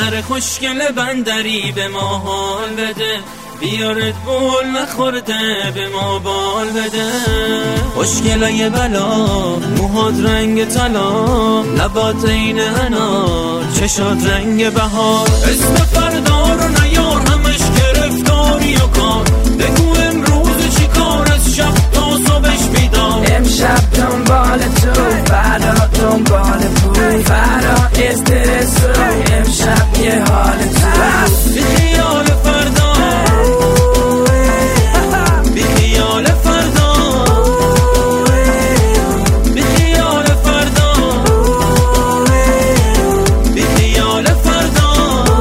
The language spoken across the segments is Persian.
دختر خوشگل بندری به ما حال بده، بیارت بول نخورده به ما بال بده. خوشگلای بلا، موهات رنگ طلا، لبات این انار، چشات رنگ بهار. اسم فردا رو نیار، همش گرفتاری و کار. بگو امروز چی کار، از شب تا صبحش بیدار. امشب دنبال تو، فردا دنبال پول، فردا استرس و امشب یه حال تو. بی خیال فردا، بی خیال فردا، بی خیال فردا، بی خیال فردا.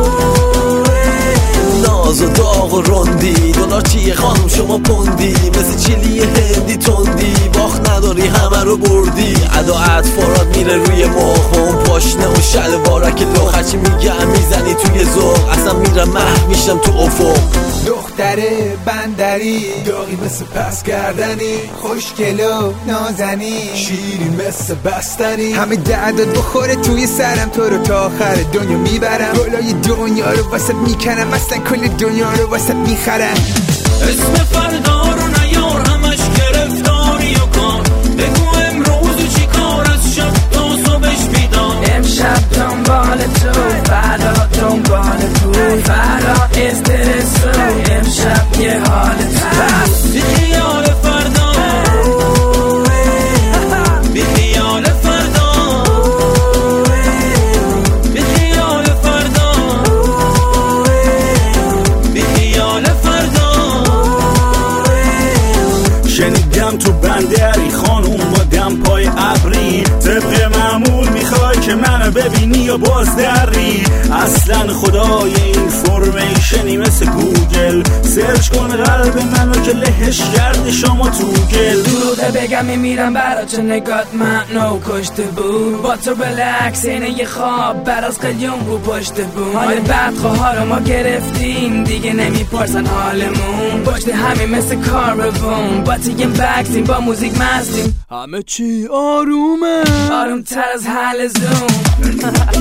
ناز و داغ و رندی، دلار چیه خانم شما پوندی، مثل چیلی هندی تندی، باخت نداری همه رو بردی. ادا اطفارات میره روی مخم، پاشنه و شلوارک لخ، هرچی میگم میزنی توی ذوق، اصلا میرم محو میشم تو افق. دختر بندری، داغی مثل پس کردنی، خوشگل و نازنی، شیرین مثل بستنی. همه دردت بخوره توی سرم، تو رو تا آخر دنیا میبرم. گلای دنیا رو واسط میکنم، اصلا کل دنیا رو واسط میخرم. اسم فردا رو نیار، همش گرفتاری و کار. بگو امروز چی کار، از شب تا صبحش بیدار. امشب دنبال تو، فردا دنبال پول، فردا استرس و امشب یه حال تو. بی خیال فردا، بی خیال فردا، بی خیال فردا، بی خیال فردا. شنیدم تو بندری خانوم با دم پای ابری، طبق معمول میخوای که منو ببینی یا بازدری. اصلا خدای این فرمیشنی مثل گوگل، سرچ کن قلب منو که لهش کرده شما تو گل. دروغه بگم میمیرم برا چه نگات منو کشته بود، با تو بلکس اینه یه خواب براز قلیون رو پشته بود. حال بدخواه رو ما گرفتیم دیگه نمیپرسن حالمون، پشت همین مثل کاربون با تیگیم بکسیم با موزیک مستیم، همه چی آرومه، آروم تر از حل زوم.